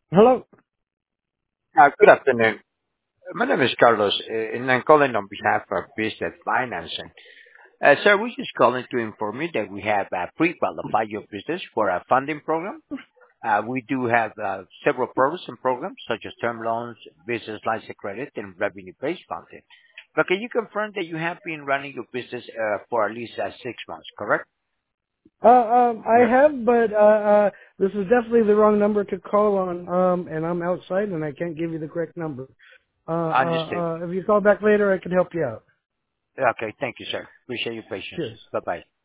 Hello. Good afternoon. My name is Carlos, and I'm calling on behalf of Business Financing. Sir, we're just calling to inform you that we have pre-qualified your business for a funding program. We do have several programs and programs such as term loans, business lines of credit, and revenue-based funding. But can you confirm that you have been running your business for at least 6 months, correct? I Yep. have, but this is definitely the wrong number to call on. And I'm outside, and I can't give you the correct number. Understood. If you call back later, I can help you out. Okay, thank you, sir. Appreciate your patience. Cheers. Bye-bye.